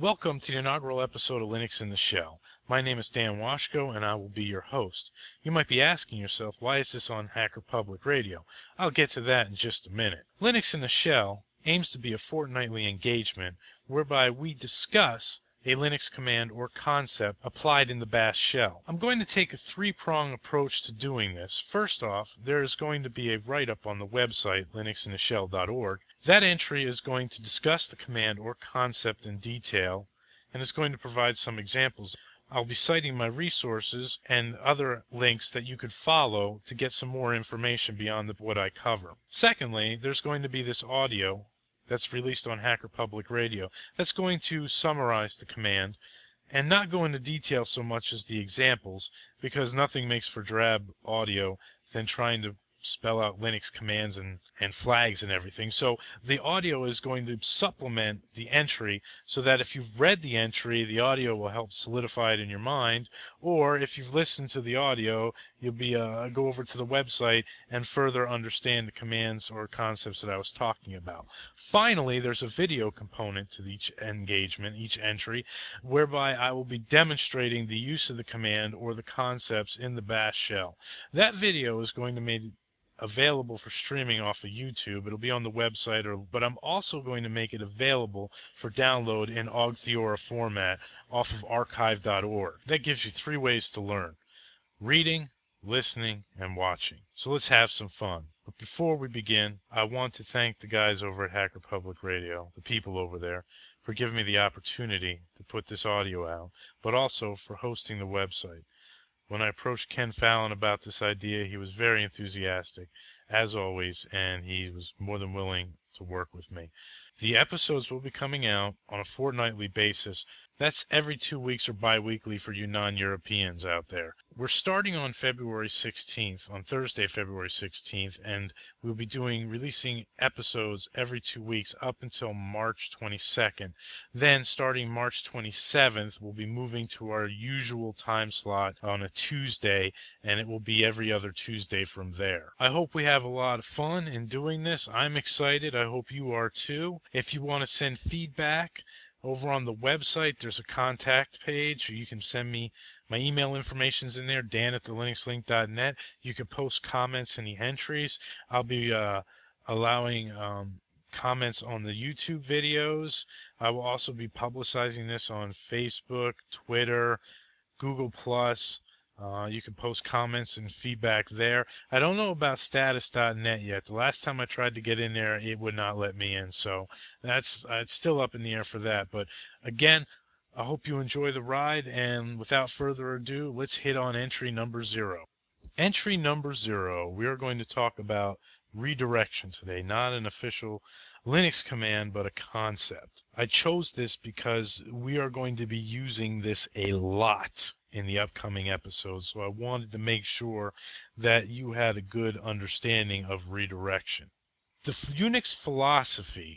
Welcome to the inaugural episode of Linux in the Shell. My name is Dan Washko, and I will be your host. You might be asking yourself, why is this on Hacker Public Radio? I'll get to that in just a minute. Linux in the Shell aims to be a fortnightly engagement whereby we discuss a Linux command or concept applied in the Bash shell. I'm going to take a three-pronged approach to doing this. First off, there is going to be a write-up on the website, linuxintheshell.org. That entry is going to discuss the command or concept in detail, and is going to provide some examples. I'll be citing my resources and other links that you could follow to get some more information beyond what I cover. Secondly, there's going to be this audio that's released on Hacker Public Radio that's going to summarize the command and not go into detail so much as the examples, because nothing makes for drab audio than trying to spell out Linux commands and flags and everything. So the audio is going to supplement the entry so that if you've read the entry, the audio will help solidify it in your mind, or if you've listened to the audio, you'll be go over to the website and further understand the commands or concepts that I was talking about. Finally, there's a video component to each engagement, each entry, whereby I will be demonstrating the use of the command or the concepts in the Bash shell. That video is going to be made available for streaming off of YouTube. It'll be on the website, but I'm also going to make it available for download in Augtheora format off of archive.org. That gives you three ways to learn: reading, listening, and watching. So let's have some fun. But before we begin, I want to thank the guys over at Hacker Public Radio, the people over there, for giving me the opportunity to put this audio out, but also for hosting the website. When I approached Ken Fallon about this idea, he was very enthusiastic, as always, and he was more than willing to work with me. The episodes will be coming out on a fortnightly basis. That's every 2 weeks or bi-weekly for you non-Europeans out there. We're starting on February 16th, on Thursday, February 16th, and we'll be releasing episodes every 2 weeks up until March 22nd. Then, starting March 27th, we'll be moving to our usual time slot on a Tuesday, and it will be every other Tuesday from there. I hope we have a lot of fun in doing this. I'm excited. I hope you are too. If you want to send feedback, over on the website, there's a contact page. You can send me my email information's in there, dan@thelinuxlink.net. You can post comments in the entries. I'll be allowing comments on the YouTube videos. I will also be publicizing this on Facebook, Twitter, Google Plus. You can post comments and feedback there. I don't know about status.net yet. The last time I tried to get in there, it would not let me in. So that's it's still up in the air for that. But again, I hope you enjoy the ride. And without further ado, let's hit on entry number 0. Entry number 0, we are going to talk about redirection today, not an official Linux command, but a concept. I chose this because we are going to be using this a lot in the upcoming episodes, so I wanted to make sure that you had a good understanding of redirection. The Unix philosophy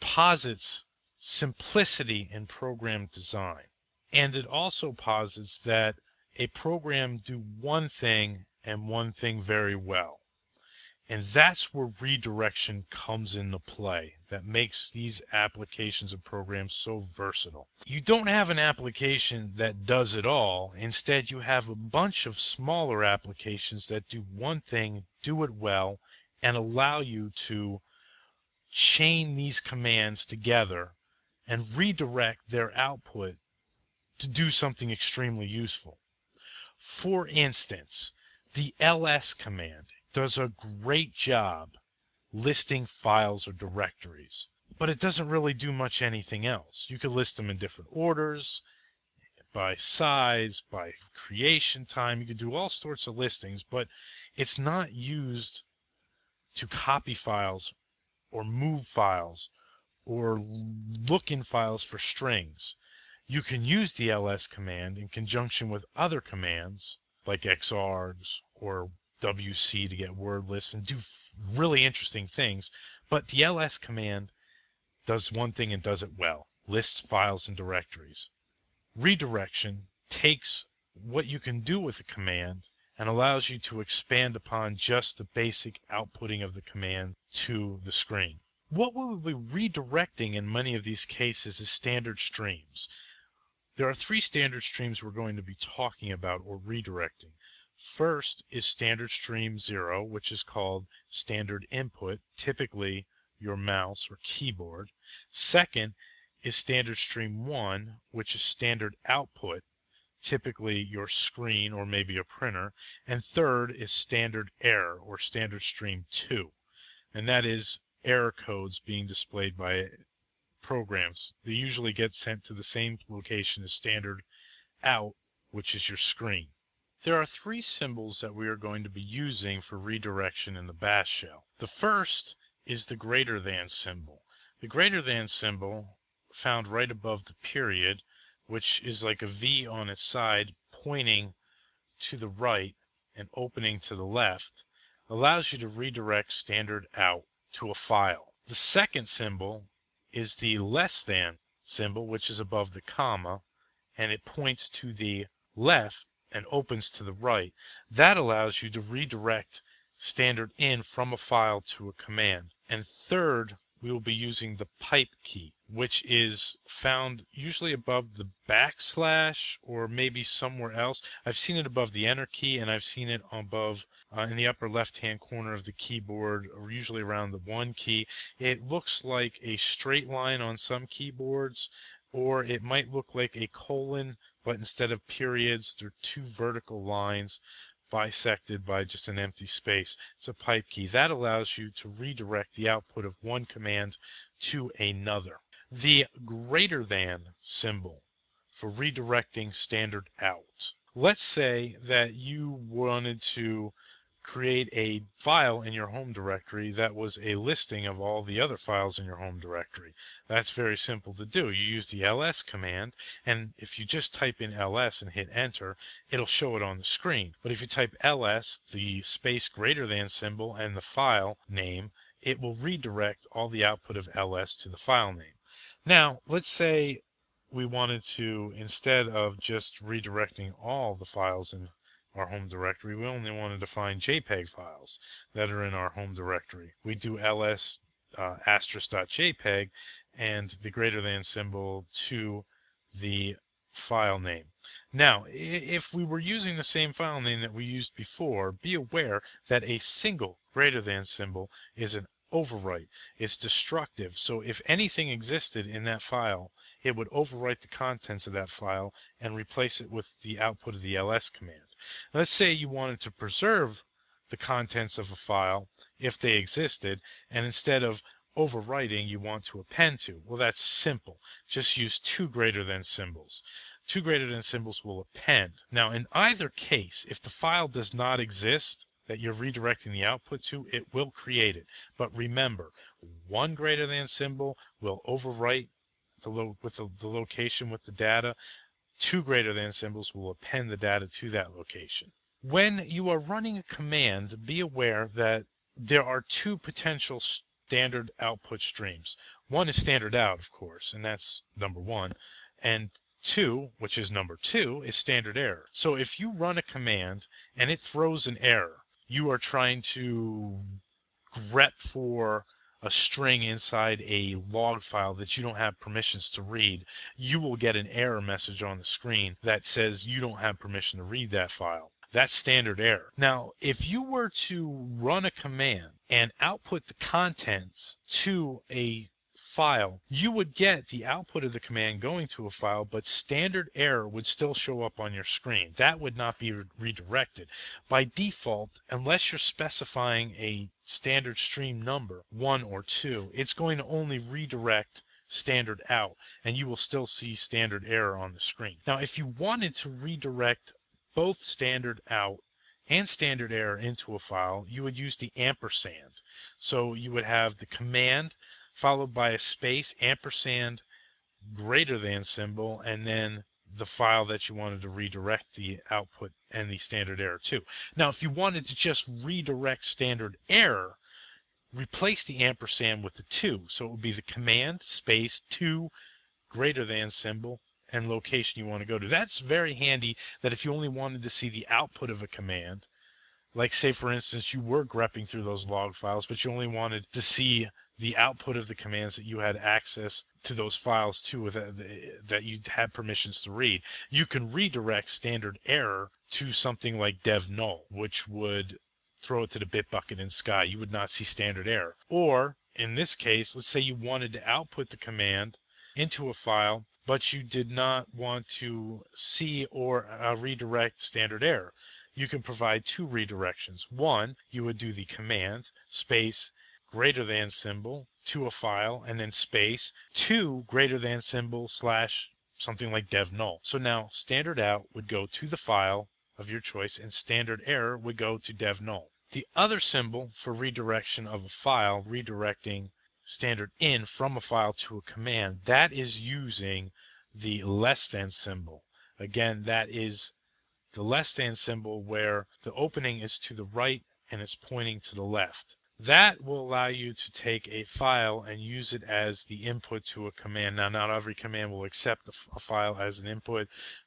posits simplicity in program design, and it also posits that a program do one thing and one thing very well. And that's where redirection comes into play, that makes these applications and programs so versatile. You don't have an application that does it all. Instead, you have a bunch of smaller applications that do one thing, do it well, and allow you to chain these commands together and redirect their output to do something extremely useful. For instance, the ls command does a great job listing files or directories, but it doesn't really do much anything else. You could list them in different orders, by size, by creation time. You could do all sorts of listings, but it's not used to copy files or move files or look in files for strings. You can use the ls command in conjunction with other commands like xargs or wc to get word lists and do really interesting things, but the ls command does one thing and does it well: lists files and directories. Redirection takes what you can do with a command and allows you to expand upon just the basic outputting of the command to the screen. What we will be redirecting in many of these cases is standard streams. There are three standard streams we're going to be talking about or redirecting. First is standard stream 0, which is called standard input, typically your mouse or keyboard. Second is standard stream 1, which is standard output, typically your screen or maybe a printer. And third is standard error or standard stream 2, and that is error codes being displayed by programs. They usually get sent to the same location as standard out, which is your screen. There are three symbols that we are going to be using for redirection in the bash shell. The first is the greater than symbol. The greater than symbol, found right above the period, which is like a V on its side pointing to the right and opening to the left, allows you to redirect standard out to a file. The second symbol is the less than symbol, which is above the comma, and it points to the left and opens to the right. That allows you to redirect standard in from a file to a command. And third, we will be using the pipe key, which is found usually above the backslash or maybe somewhere else. I've seen it above the enter key, and I've seen it above in the upper left hand corner of the keyboard, or usually around the 1 key. It looks like a straight line on some keyboards, or it might look like a colon, but instead of periods, there are two vertical lines bisected by just an empty space. It's a pipe key. That allows you to redirect the output of one command to another. The greater than symbol for redirecting standard out. Let's say that you wanted to create a file in your home directory that was a listing of all the other files in your home directory. That's very simple to do. You use the ls command, and if you just type in ls and hit enter, it'll show it on the screen. But if you type ls, the space greater than symbol, and the file name, it will redirect all the output of ls to the file name. Now, let's say we wanted to, instead of just redirecting all the files in our home directory, we only wanted to find JPEG files that are in our home directory. We do ls asterisk.jpg and the greater than symbol to the file name. Now, if we were using the same file name that we used before, be aware that a single greater than symbol is an overwrite. It's destructive. So if anything existed in that file, it would overwrite the contents of that file and replace it with the output of the ls command. Let's say you wanted to preserve the contents of a file if they existed, and instead of overwriting, you want to append to. Well, that's simple. Just use two greater than symbols. Two greater than symbols will append. Now, in either case, if the file does not exist that you're redirecting the output to, it will create it. But remember, one greater than symbol will overwrite with the location with the data. Two greater than symbols will append the data to that location. When you are running a command, be aware that there are two potential standard output streams. One is standard out, of course, and that's number one. And two, which is number two, is standard error. So if you run a command and it throws an error, you are trying to grep for a string inside a log file that you don't have permissions to read, you will get an error message on the screen that says you don't have permission to read that file. That's standard error. Now, if you were to run a command and output the contents to a file, you would get the output of the command going to a file, but standard error would still show up on your screen. That would not be redirected. By default, unless you're specifying a standard stream number, 1 or 2, it's going to only redirect standard out, and you will still see standard error on the screen. Now, if you wanted to redirect both standard out and standard error into a file, you would use the ampersand. So you would have the command followed by a space, ampersand, greater than symbol, and then the file that you wanted to redirect the output and the standard error to. Now, if you wanted to just redirect standard error, replace the ampersand with the 2. So it would be the command, space, 2, greater than symbol, and location you want to go to. That's very handy that if you only wanted to see the output of a command, like say for instance you were grepping through those log files, but you only wanted to see the output of the commands that you had access to those files to that you had permissions to read. You can redirect standard error to something like dev null, which would throw it to the bit bucket in Sky. You would not see standard error. Or in this case, let's say you wanted to output the command into a file, but you did not want to see or redirect standard error. You can provide two redirections. One, you would do the command space greater than symbol to a file, and then space to greater than symbol slash something like dev null. So now standard out would go to the file of your choice, and standard error would go to dev null. The other symbol for redirection of a file, redirecting standard in from a file to a command, that is using the less than symbol. Again, that is the less than symbol where the opening is to the right and it's pointing to the left. That will allow you to take a file and use it as the input to a command. Now, not every command will accept a file as an input,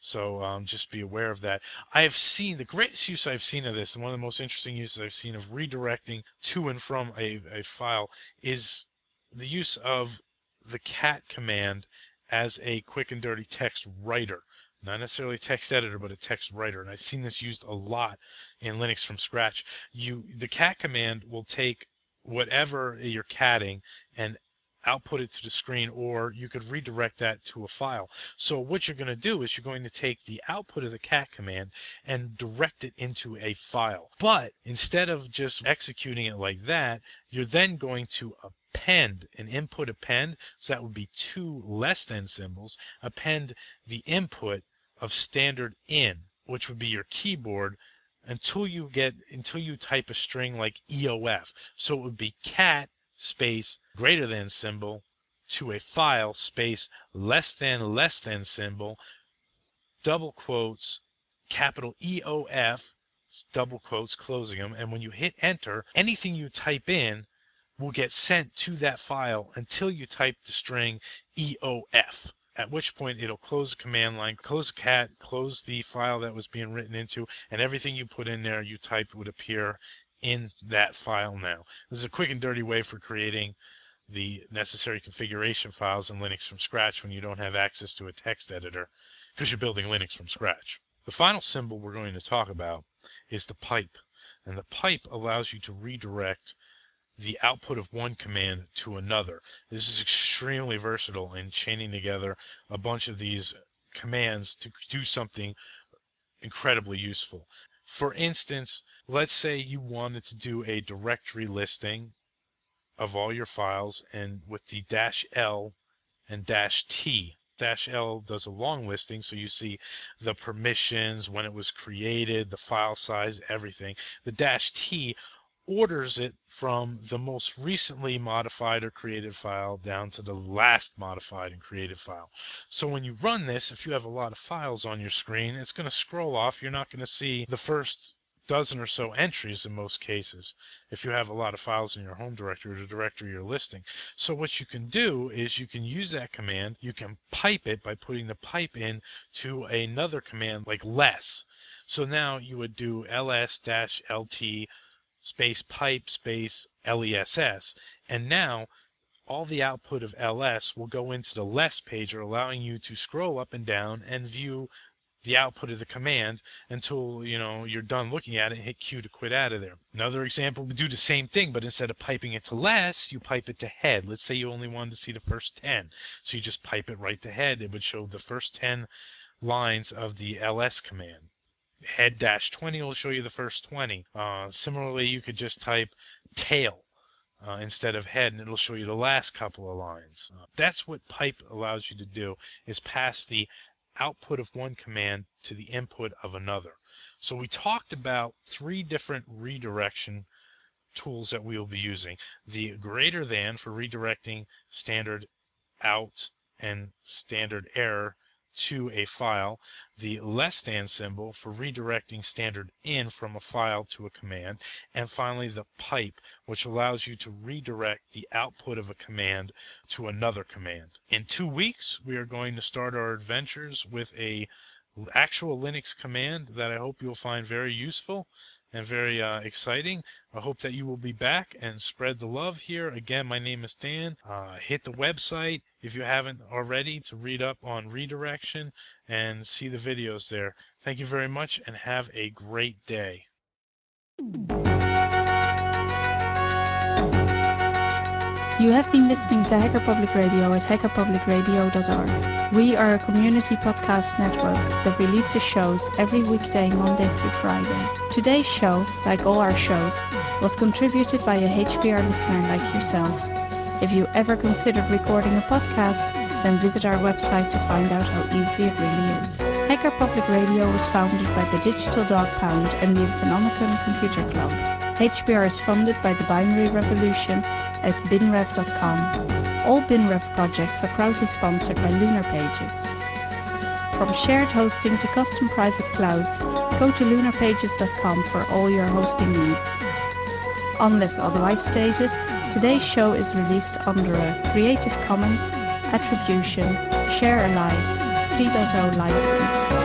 so just be aware of that. I have seen the greatest use I've seen of this, and one of the most interesting uses I've seen of redirecting to and from a file is the use of the cat command as a quick and dirty text writer. Not necessarily a text editor, but a text writer. And I've seen this used a lot in Linux from scratch. The cat command will take whatever you're catting and output it to the screen, or you could redirect that to a file. So what you're going to do is you're going to take the output of the cat command and direct it into a file. But instead of just executing it like that, you're then going to append an input append. So that would be two less than symbols. Append the input of standard in, which would be your keyboard, until you type a string like EOF. So it would be cat space greater than symbol to a file space less than symbol, double quotes, capital EOF, double quotes, closing them. And when you hit enter, anything you type in will get sent to that file until you type the string EOF, at which point it'll close the command line, close the cat, close the file that was being written into, and everything you put in there you typed would appear in that file now. This is a quick and dirty way for creating the necessary configuration files in Linux from scratch when you don't have access to a text editor because you're building Linux from scratch. The final symbol we're going to talk about is the pipe. And the pipe allows you to redirect the output of one command to another. This is extremely versatile in chaining together a bunch of these commands to do something incredibly useful. For instance, let's say you wanted to do a directory listing of all your files, and with the -L and -T. -L does a long listing, so you see the permissions, when it was created, the file size, everything. The -T orders it from the most recently modified or created file down to the last modified and created file. So when you run this, if you have a lot of files on your screen, it's going to scroll off. You're not going to see the first dozen or so entries in most cases if you have a lot of files in your home directory or the directory you're listing. So what you can do is you can use that command. You can pipe it by putting the pipe in to another command like less. So now you would do ls-lt space pipe space less, and now all the output of ls will go into the less pager, allowing you to scroll up and down and view the output of the command until you're done looking at it. Hit Q to quit out of there. Another example would do the same thing, but instead of piping it to less, you pipe it to head. Let's say you only wanted to see the first 10, so you just pipe it right to head. It would show the first 10 lines of the ls command. Head -20 will show you the first 20. Similarly, you could just type tail instead of head, and it'll show you the last couple of lines. That's what pipe allows you to do, is pass the output of one command to the input of another. So we talked about three different redirection tools that we will be using. The greater than for redirecting standard out and standard error to a file, the less than symbol for redirecting standard in from a file to a command, and finally the pipe, which allows you to redirect the output of a command to another command. In 2 weeks, we are going to start our adventures with a actual Linux command that I hope you'll find very useful. and very exciting. I hope that you will be back and spread the love here. Again, my name is Dan. Hit the website if you haven't already to read up on redirection and see the videos there. Thank you very much and have a great day. You have been listening to Hacker Public Radio at hackerpublicradio.org. We are a community podcast network that releases shows every weekday, Monday through Friday. Today's show, like all our shows, was contributed by a HPR listener like yourself. If you ever considered recording a podcast, then visit our website to find out how easy it really is. Hacker Public Radio was founded by the Digital Dog Pound and the Infonomicon Computer Club. HPR is funded by the Binary Revolution at binrev.com. All BinRev projects are proudly sponsored by Lunar Pages. From shared hosting to custom private clouds, go to lunarpages.com for all your hosting needs. Unless otherwise stated, today's show is released under a Creative Commons Attribution Share Alike 3.0 license.